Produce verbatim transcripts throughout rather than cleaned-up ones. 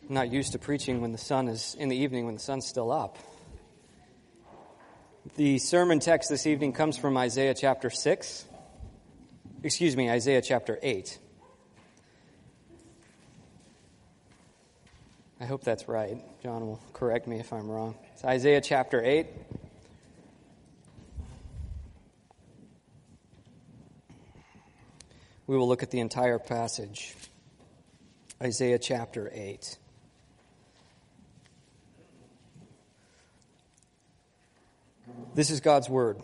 I'm not used to preaching when the sun is in the evening when the sun's still up. The sermon text this evening comes from Isaiah chapter six. Excuse me, Isaiah chapter eight. I hope that's right. John will correct me if I'm wrong. It's Isaiah chapter eight. We will look at the entire passage. Isaiah chapter eight. This is God's word.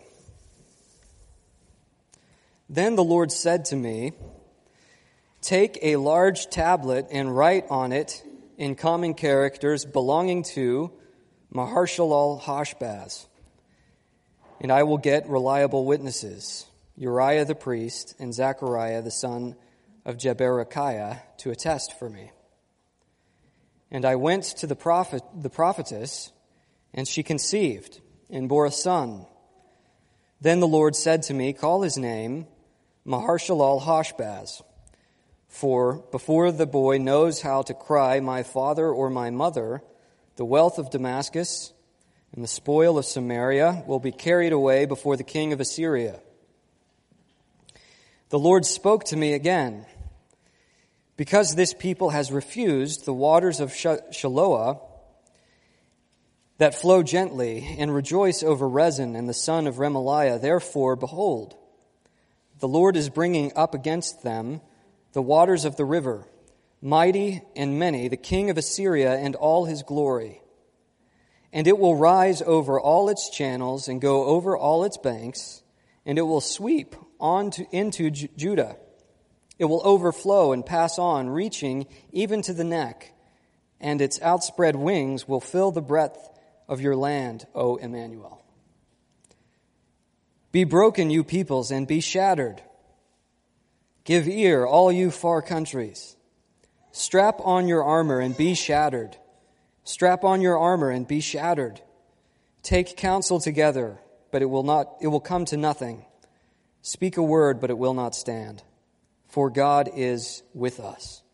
Then the Lord said to me, "Take a large tablet and write on it in common characters belonging to Maher-shalal-hash-baz. And I will get reliable witnesses, Uriah the priest and Zechariah the son of Jeberechiah, to attest for me." And I went to the prophet, the prophetess, and she conceived and bore a son. Then the Lord said to me, "Call his name Maher-shalal-hash-baz, for before the boy knows how to cry, 'My father' or 'my mother,' the wealth of Damascus and the spoil of Samaria will be carried away before the king of Assyria." The Lord spoke to me again, "Because this people has refused the waters of Shiloah that flow gently, and rejoice over Rezin and the son of Remaliah, therefore, behold, the Lord is bringing up against them the waters of the river, mighty and many, the king of Assyria and all his glory. And it will rise over all its channels and go over all its banks, and it will sweep on to, into J- Judah. It will overflow and pass on, reaching even to the neck, and its outspread wings will fill the breadth of your land, O Emmanuel. Be broken, you peoples, and be shattered. Give ear, all you far countries. Strap on your armor and be shattered. Strap on your armor and be shattered. Take counsel together, but it will not, it will come to nothing. Speak a word, but it will not stand. For God is with us.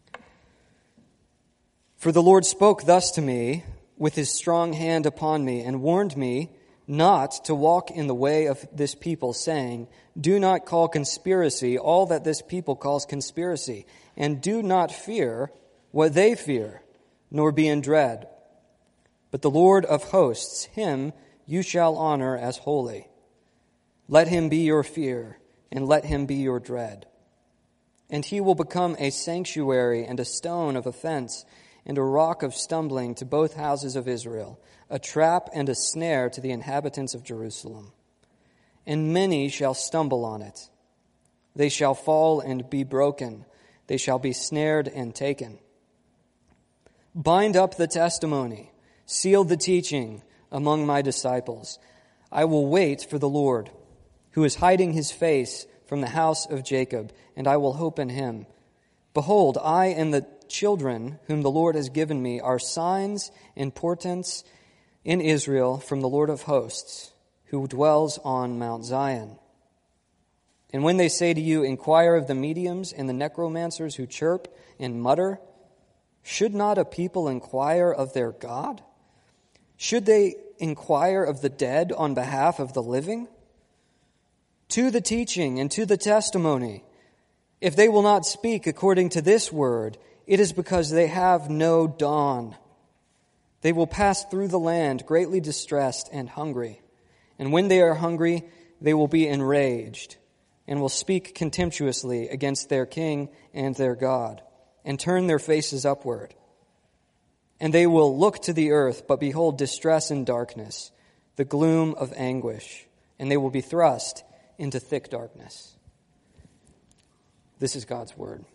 For the Lord spoke thus to me with his strong hand upon me, and warned me not to walk in the way of this people, saying, 'Do not call conspiracy all that this people calls conspiracy, and do not fear what they fear, nor be in dread. But the Lord of hosts, him you shall honor as holy. Let him be your fear, and let him be your dread. And he will become a sanctuary and a stone of offense, and a rock of stumbling to both houses of Israel, a trap and a snare to the inhabitants of Jerusalem. And many shall stumble on it. They shall fall and be broken. They shall be snared and taken. Bind up the testimony, seal the teaching among my disciples. I will wait for the Lord, who is hiding his face from the house of Jacob, and I will hope in him. Behold, I and the children whom the Lord has given me are signs and portents in Israel from the Lord of hosts, who dwells on Mount Zion. And when they say to you, 'Inquire of the mediums and the necromancers who chirp and mutter,' should not a people inquire of their God? Should they inquire of the dead on behalf of the living? To the teaching and to the testimony. If they will not speak according to this word, it is because they have no dawn. They will pass through the land greatly distressed and hungry. And when they are hungry, they will be enraged and will speak contemptuously against their king and their God, and turn their faces upward. And they will look to the earth, but behold distress and darkness, the gloom of anguish, and they will be thrust into thick darkness." This is God's word.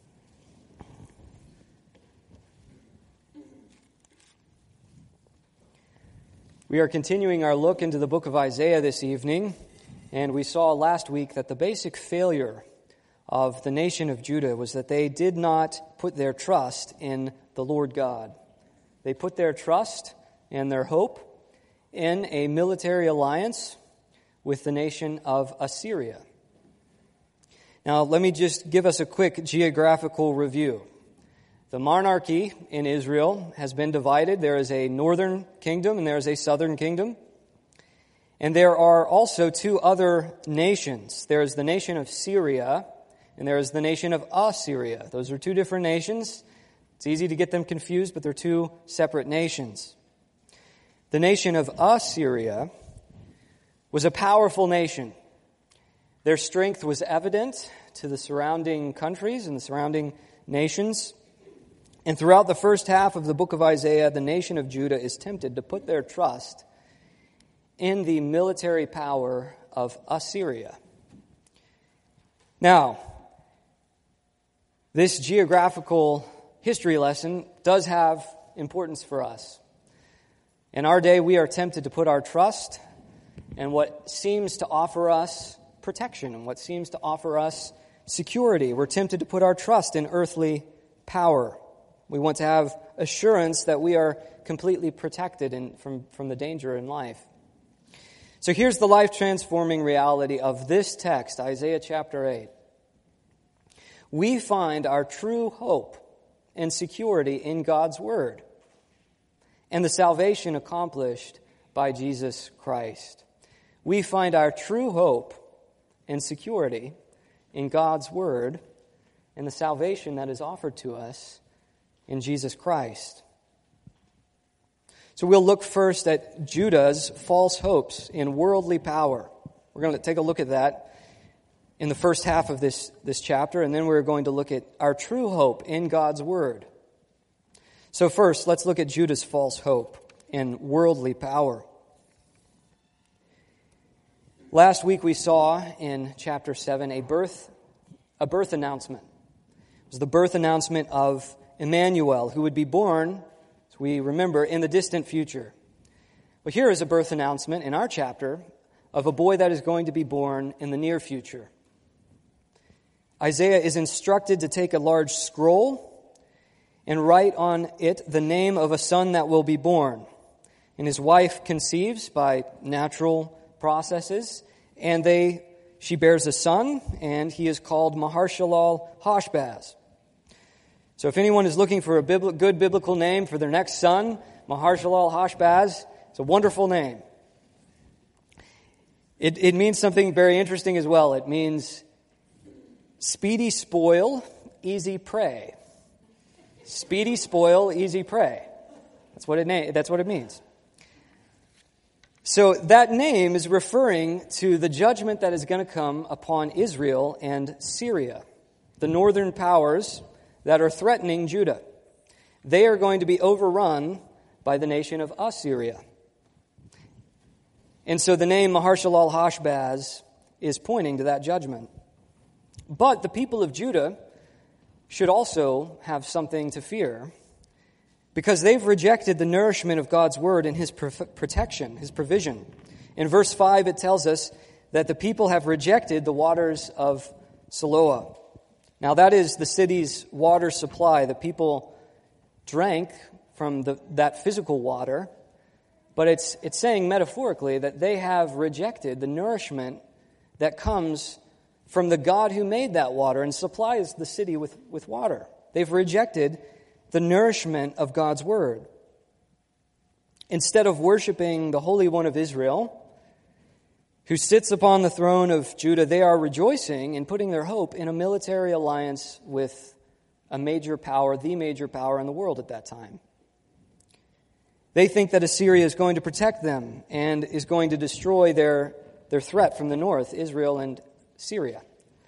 We are continuing our look into the book of Isaiah this evening, and we saw last week that the basic failure of the nation of Judah was that they did not put their trust in the Lord God. They put their trust and their hope in a military alliance with the nation of Assyria. Now, let me just give us a quick geographical review. The monarchy in Israel has been divided. There is a northern kingdom and there is a southern kingdom. And there are also two other nations. There is the nation of Syria and there is the nation of Assyria. Those are two different nations. It's easy to get them confused, but they're two separate nations. The nation of Assyria was a powerful nation. Their strength was evident to the surrounding countries and the surrounding nations. And throughout the first half of the book of Isaiah, the nation of Judah is tempted to put their trust in the military power of Assyria. Now, this geographical history lesson does have importance for us. In our day, we are tempted to put our trust in what seems to offer us protection and what seems to offer us security. We're tempted to put our trust in earthly power. We want to have assurance that we are completely protected in, from, from the danger in life. So here's the life-transforming reality of this text, Isaiah chapter eight. We find our true hope and security in God's Word and the salvation accomplished by Jesus Christ. We find our true hope and security in God's Word and the salvation that is offered to us in Jesus Christ. So we'll look first at Judah's false hopes in worldly power. We're going to take a look at that in the first half of this, this chapter, and then we're going to look at our true hope in God's Word. So first, let's look at Judah's false hope in worldly power. Last week we saw in chapter seven a birth, a birth announcement. It was the birth announcement of Emmanuel, who would be born, as we remember, in the distant future. Well, here is a birth announcement in our chapter of a boy that is going to be born in the near future. Isaiah is instructed to take a large scroll and write on it the name of a son that will be born. And his wife conceives by natural processes, and they she bears a son, and he is called Maher-shalal-hash-baz. So if anyone is looking for a bibli- good biblical name for their next son, Maher-shalal-hash-baz, it's a wonderful name. It, it means something very interesting as well. It means speedy spoil, easy prey. Speedy spoil, easy prey. That's what it na- that's what it means. So that name is referring to the judgment that is going to come upon Israel and Syria, the northern powers that are threatening Judah. They are going to be overrun by the nation of Assyria. And so the name Maher-shalal-hash-baz is pointing to that judgment. But the people of Judah should also have something to fear, because they've rejected the nourishment of God's Word and His protection, His provision. In verse five, it tells us that the people have rejected the waters of Siloah. Now, that is the city's water supply. The people drank from the, that physical water, but it's, it's saying metaphorically that they have rejected the nourishment that comes from the God who made that water and supplies the city with, with water. They've rejected the nourishment of God's Word. Instead of worshiping the Holy One of Israel, who sits upon the throne of Judah, they are rejoicing and putting their hope in a military alliance with a major power, the major power in the world at that time. They think that Assyria is going to protect them and is going to destroy their, their threat from the north, Israel and Syria.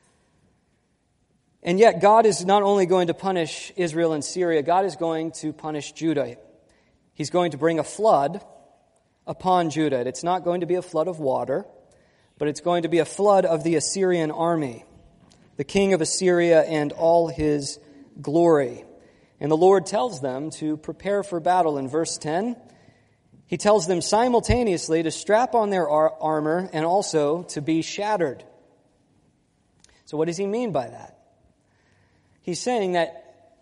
And yet God is not only going to punish Israel and Syria, God is going to punish Judah. He's going to bring a flood upon Judah. It's not going to be a flood of water, but it's going to be a flood of the Assyrian army, the king of Assyria and all his glory. And the Lord tells them to prepare for battle in verse ten. He tells them simultaneously to strap on their ar- armor and also to be shattered. So what does he mean by that? He's saying that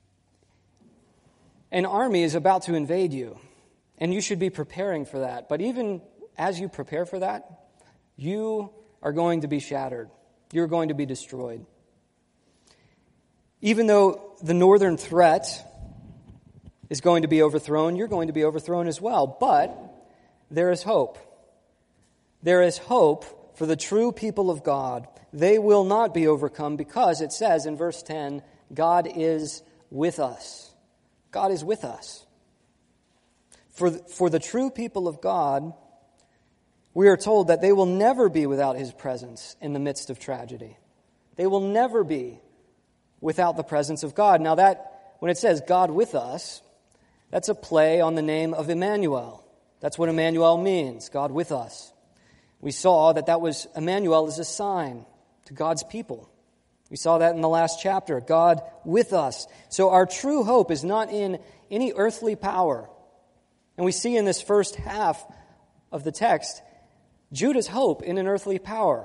an army is about to invade you, and you should be preparing for that. But even as you prepare for that, you are going to be shattered. You're going to be destroyed. Even though the northern threat is going to be overthrown, you're going to be overthrown as well. But there is hope. There is hope for the true people of God. They will not be overcome because it says in verse ten, God is with us. God is with us. For the, for the true people of God, we are told that they will never be without His presence in the midst of tragedy. They will never be without the presence of God. Now that, when it says God with us, that's a play on the name of Emmanuel. That's what Emmanuel means, God with us. We saw that that was, Emmanuel is a sign to God's people. We saw that in the last chapter, God with us. So our true hope is not in any earthly power. And we see in this first half of the text, Judah's hope in an earthly power.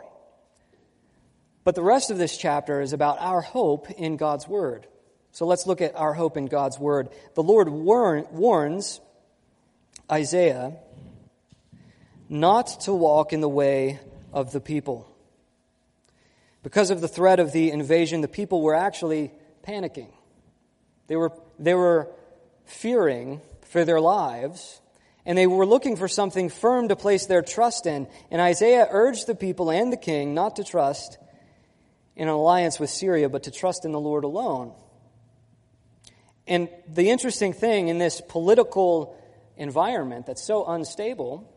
But the rest of this chapter is about our hope in God's Word. So let's look at our hope in God's Word. The Lord warn, warns Isaiah not to walk in the way of the people. Because of the threat of the invasion, the people were actually panicking. They were, they were fearing for their lives, and they were looking for something firm to place their trust in. And Isaiah urged the people and the king not to trust in an alliance with Syria, but to trust in the Lord alone. And the interesting thing in this political environment that's so unstable,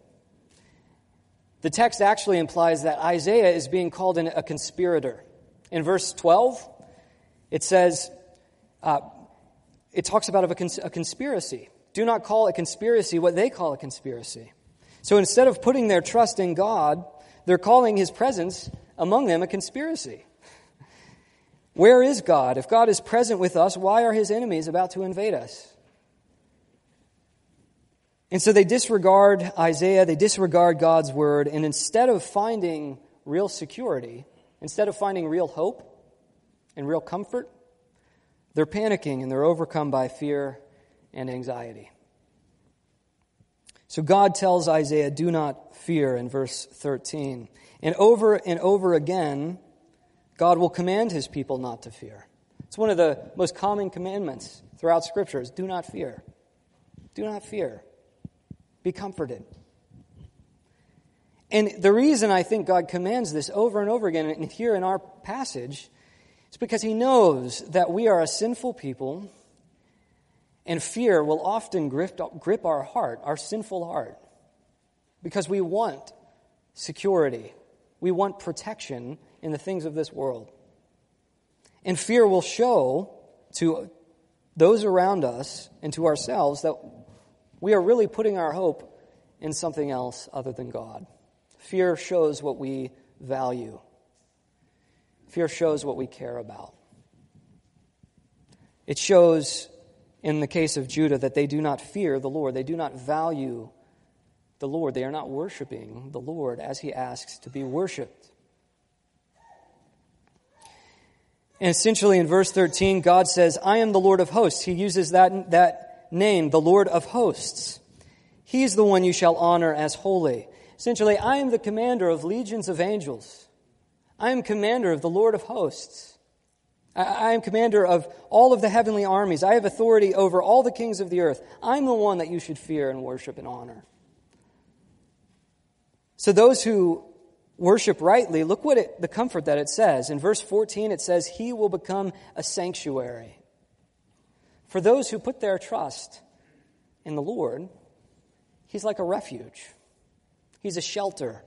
the text actually implies that Isaiah is being called a conspirator. In verse twelve, it says, uh, it talks about a, cons- a conspiracy. Do not call a conspiracy what they call a conspiracy. So instead of putting their trust in God, they're calling His presence among them a conspiracy. Where is God? If God is present with us, why are His enemies about to invade us? And so they disregard Isaiah, they disregard God's Word, and instead of finding real security, instead of finding real hope and real comfort, they're panicking and they're overcome by fear and anxiety. So God tells Isaiah, do not fear in verse thirteen. And over and over again, God will command His people not to fear. It's one of the most common commandments throughout Scripture is do not fear. Do not fear. Be comforted. And the reason I think God commands this over and over again and here in our passage is because He knows that we are a sinful people. And fear will often grip, grip our heart, our sinful heart, because we want security. We want protection in the things of this world. And fear will show to those around us and to ourselves that we are really putting our hope in something else other than God. Fear shows what we value. Fear shows what we care about. It shows, in the case of Judah, that they do not fear the Lord. They do not value the Lord. They are not worshiping the Lord as He asks to be worshiped. And essentially in verse thirteen, God says, I am the Lord of hosts. He uses that, that name, the Lord of hosts. He is the one you shall honor as holy. Essentially, I am the commander of legions of angels. I am commander of the Lord of hosts. I am commander of all of the heavenly armies. I have authority over all the kings of the earth. I'm the one that you should fear and worship and honor. So those who worship rightly, look what it, the comfort that it says. In verse fourteen, it says, He will become a sanctuary. For those who put their trust in the Lord, He's like a refuge. He's a shelter.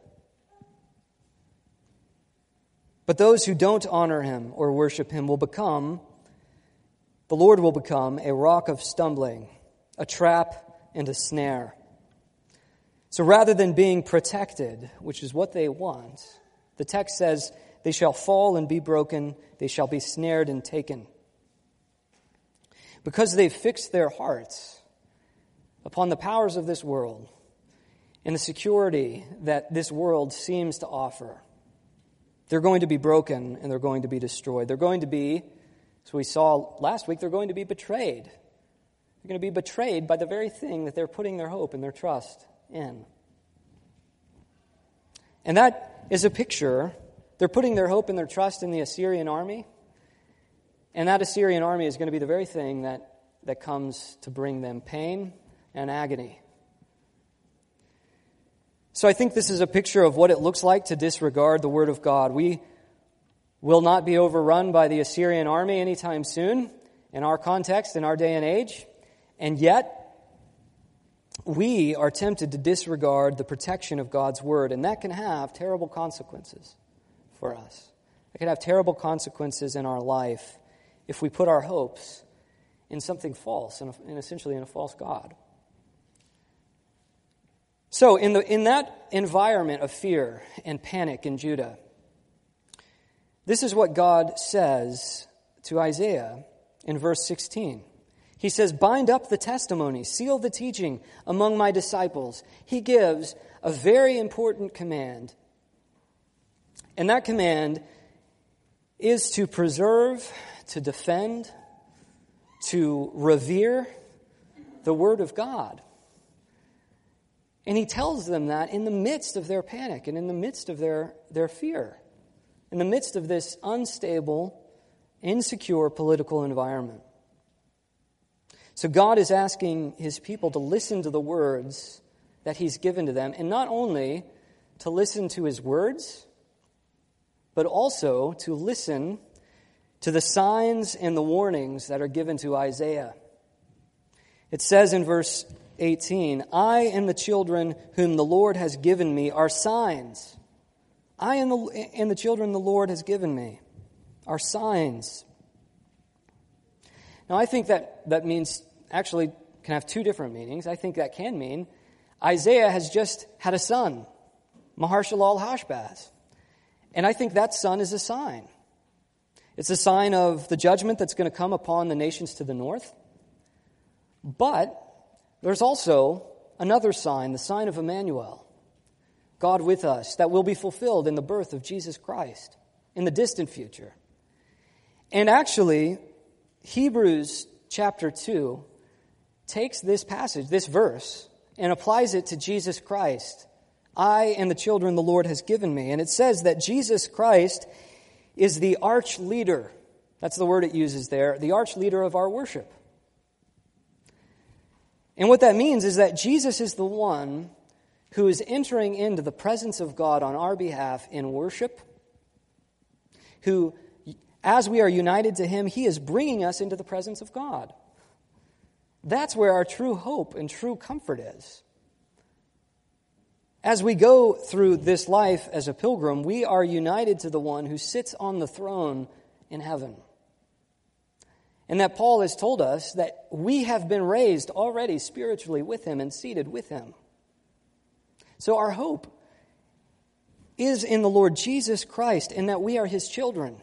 But those who don't honor Him or worship Him will become, the Lord will become a rock of stumbling, a trap and a snare. So rather than being protected, which is what they want, the text says, they shall fall and be broken, they shall be snared and taken. Because they've fixed their hearts upon the powers of this world and the security that this world seems to offer, they're going to be broken and they're going to be destroyed. They're going to be, as we saw last week, they're going to be betrayed. They're going to be betrayed by the very thing that they're putting their hope and their trust in. And that is a picture. They're putting their hope and their trust in the Assyrian army. And that Assyrian army is going to be the very thing that, that comes to bring them pain and agony. So I think this is a picture of what it looks like to disregard the Word of God. We will not be overrun by the Assyrian army anytime soon in our context, in our day and age. And yet, we are tempted to disregard the protection of God's Word, and that can have terrible consequences for us. It can have terrible consequences in our life if we put our hopes in something false, and essentially in a false God. So in the in that environment of fear and panic in Judah, this is what God says to Isaiah in verse sixteen. He says, "Bind up the testimony, seal the teaching among my disciples." He gives a very important command. And that command is to preserve, to defend, to revere the Word of God. And he tells them that in the midst of their panic and in the midst of their, their fear, in the midst of this unstable, insecure political environment. So God is asking his people to listen to the words that he's given to them, and not only to listen to his words, but also to listen to the signs and the warnings that are given to Isaiah. It says in verse eighteen, "I and the children whom the Lord has given me are signs." I and the, and the children the Lord has given me are signs. Now I think that, that means, actually can have two different meanings. I think that can mean Isaiah has just had a son, Maher-shalal-hash-baz. And I think that son is a sign. It's a sign of the judgment that's going to come upon the nations to the north. But there's also another sign, the sign of Emmanuel, God with us, that will be fulfilled in the birth of Jesus Christ in the distant future. And actually, Hebrews chapter two takes this passage, this verse, and applies it to Jesus Christ. I and the children the Lord has given me. And it says that Jesus Christ is the arch leader. That's the word it uses there, the arch leader of our worship. And what that means is that Jesus is the one who is entering into the presence of God on our behalf in worship, who, as we are united to him, he is bringing us into the presence of God. That's where our true hope and true comfort is. As we go through this life as a pilgrim, we are united to the one who sits on the throne in heaven. And that Paul has told us that we have been raised already spiritually with him and seated with him. So our hope is in the Lord Jesus Christ and that we are his children.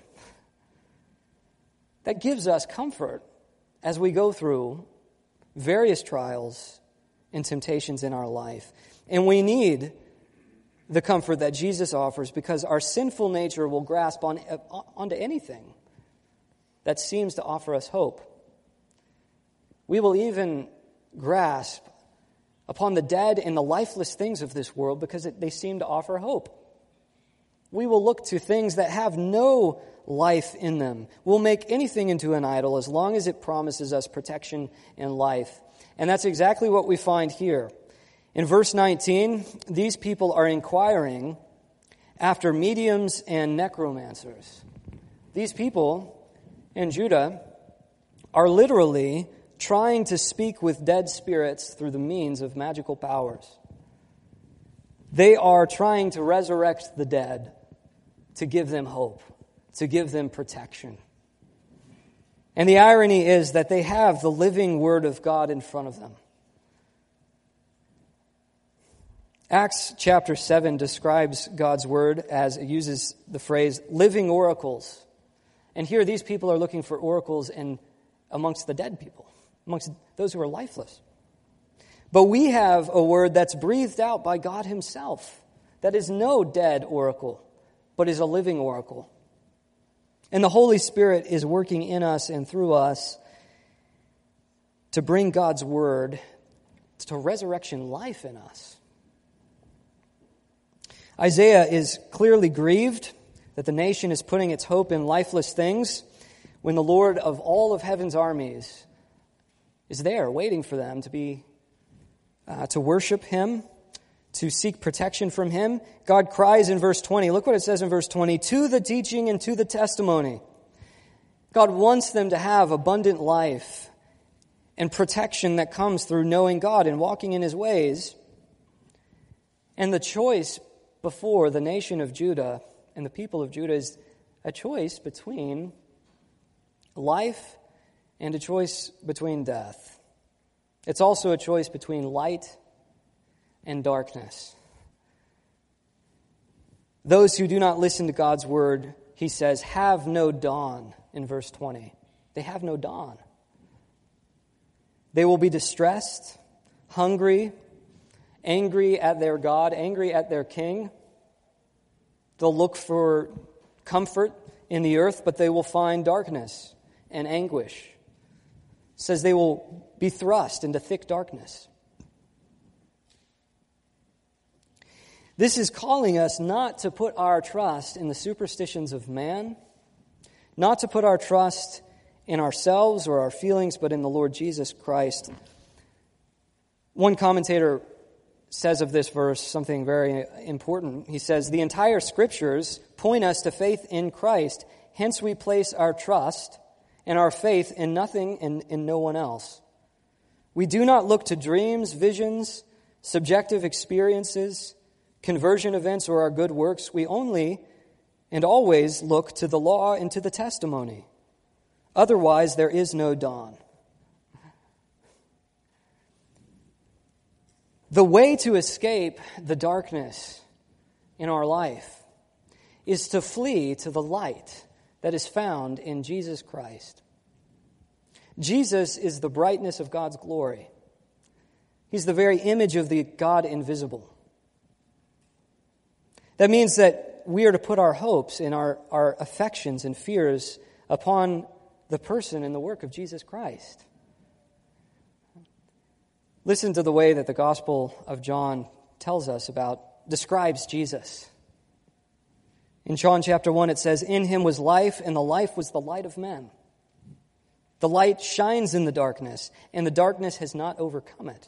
That gives us comfort as we go through various trials and temptations in our life. And we need the comfort that Jesus offers because our sinful nature will grasp on onto anything that seems to offer us hope. We will even grasp upon the dead and the lifeless things of this world because it, they seem to offer hope. We will look to things that have no life in them. We'll make anything into an idol as long as it promises us protection and life. And that's exactly what we find here. In verse nineteen, these people are inquiring after mediums and necromancers. These people in Judah are literally trying to speak with dead spirits through the means of magical powers. They are trying to resurrect the dead, to give them hope, to give them protection. And the irony is that they have the living Word of God in front of them. Acts chapter seven describes God's Word as it uses the phrase living oracles. And here these people are looking for oracles in, amongst the dead people, amongst those who are lifeless. But we have a word that's breathed out by God himself, that is no dead oracle, but is a living oracle. And the Holy Spirit is working in us and through us to bring God's Word to resurrection life in us. Isaiah is clearly grieved that the nation is putting its hope in lifeless things when the Lord of all of heaven's armies is there waiting for them to be uh, to worship him, to seek protection from him. God cries in verse twenty. Look what it says in verse twenty. To the teaching and to the testimony. God wants them to have abundant life and protection that comes through knowing God and walking in his ways. And the choice before the nation of Judah and the people of Judah is a choice between life and a choice between death. It's also a choice between light and darkness. Those who do not listen to God's word, he says, have no dawn in verse twenty. They have no dawn. They will be distressed, hungry, angry at their God, angry at their king. They'll look for comfort in the earth, but they will find darkness and anguish. It says they will be thrust into thick darkness. This is calling us not to put our trust in the superstitions of man, not to put our trust in ourselves or our feelings, but in the Lord Jesus Christ. One commentator says of this verse something very important. He says, the entire scriptures point us to faith in Christ. Hence we place our trust and our faith in nothing and in no one else. We do not look to dreams, visions, subjective experiences, conversion events, or our good works. We only and always look to the law and to the testimony. Otherwise, there is no dawn. The way to escape the darkness in our life is to flee to the light that is found in Jesus Christ. Jesus is the brightness of God's glory. He's the very image of the God invisible. That means that we are to put our hopes and our, our affections and fears upon the person and the work of Jesus Christ. Listen to the way that the Gospel of John tells us about, describes Jesus. In John chapter one, it says, in him was life, and the life was the light of men. The light shines in the darkness, and the darkness has not overcome it.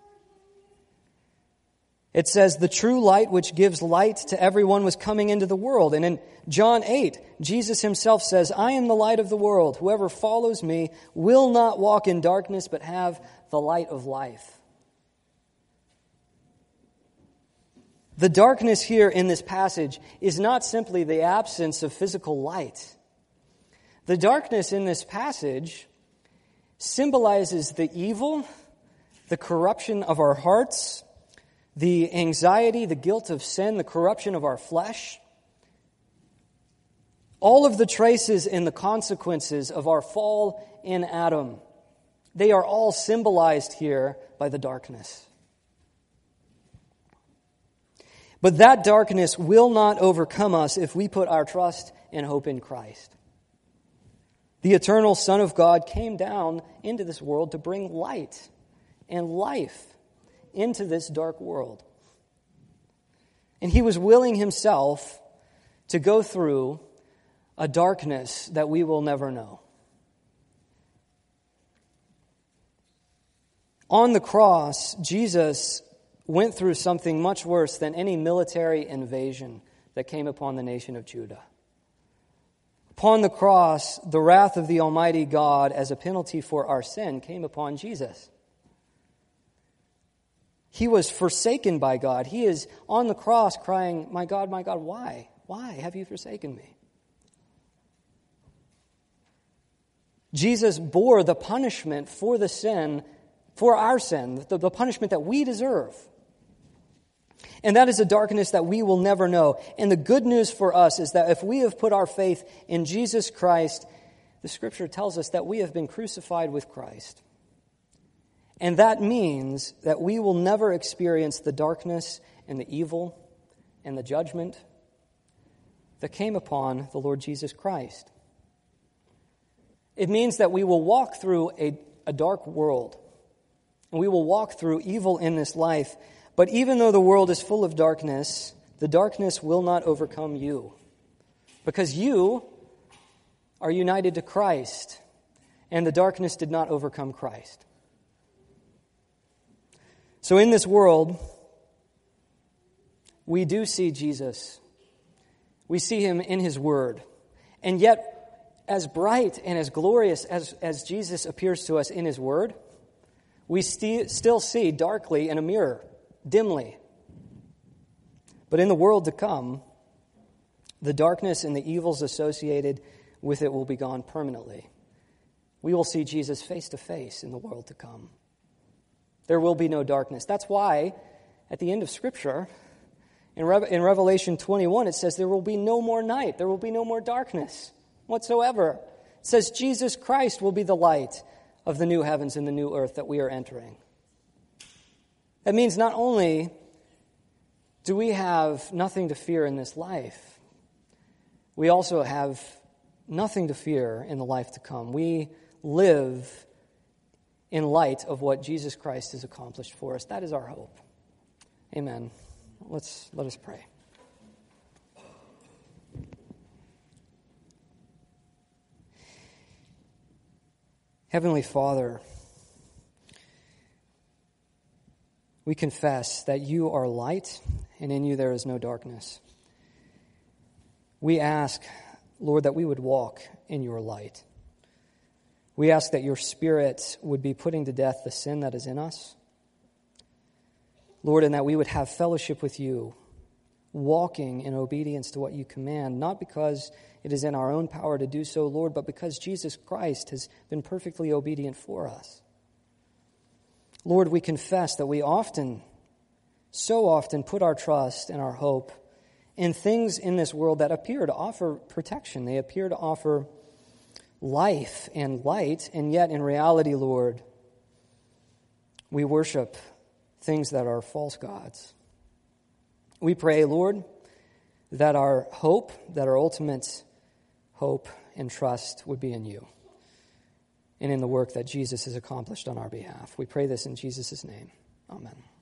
It says, the true light which gives light to everyone was coming into the world. And in John eight, Jesus himself says, I am the light of the world. Whoever follows me will not walk in darkness, but have the light of life. The darkness here in this passage is not simply the absence of physical light. The darkness in this passage symbolizes the evil, the corruption of our hearts, the anxiety, the guilt of sin, the corruption of our flesh. All of the traces and the consequences of our fall in Adam, they are all symbolized here by the darkness. But that darkness will not overcome us if we put our trust and hope in Christ. The eternal Son of God came down into this world to bring light and life into this dark world. And he was willing himself to go through a darkness that we will never know. On the cross, Jesus went through something much worse than any military invasion that came upon the nation of Judah. Upon the cross, the wrath of the Almighty God as a penalty for our sin came upon Jesus. He was forsaken by God. He is on the cross crying, my God, my God, why? Why have you forsaken me? Jesus bore the punishment for the sin, for our sin, the, the punishment that we deserve. And that is a darkness that we will never know. And the good news for us is that if we have put our faith in Jesus Christ, the Scripture tells us that we have been crucified with Christ. And that means that we will never experience the darkness and the evil and the judgment that came upon the Lord Jesus Christ. It means that we will walk through a, a dark world, and we will walk through evil in this life. But even though the world is full of darkness, the darkness will not overcome you, because you are united to Christ, and the darkness did not overcome Christ. So in this world, we do see Jesus. We see him in his word. And yet, as bright and as glorious as, as Jesus appears to us in his word, we st- still see darkly in a mirror, dimly. But in the world to come, the darkness and the evils associated with it will be gone permanently. We will see Jesus face to face in the world to come. There will be no darkness. That's why, at the end of Scripture, in, Re- in Revelation twenty-one, it says there will be no more night. There will be no more darkness whatsoever. It says Jesus Christ will be the light of the new heavens and the new earth that we are entering. That means not only do we have nothing to fear in this life, we also have nothing to fear in the life to come. We live in light of what Jesus Christ has accomplished for us. That is our hope. Amen. Let's let us pray. Heavenly Father, we confess that you are light, and in you there is no darkness. We ask, Lord, that we would walk in your light. We ask that your Spirit would be putting to death the sin that is in us. Lord, and that we would have fellowship with you, walking in obedience to what you command, not because it is in our own power to do so, Lord, but because Jesus Christ has been perfectly obedient for us. Lord, we confess that we often, so often, put our trust and our hope in things in this world that appear to offer protection. They appear to offer life and light, and yet in reality, Lord, we worship things that are false gods. We pray, Lord, that our hope, that our ultimate hope and trust would be in you and in the work that Jesus has accomplished on our behalf. We pray this in Jesus' name. Amen.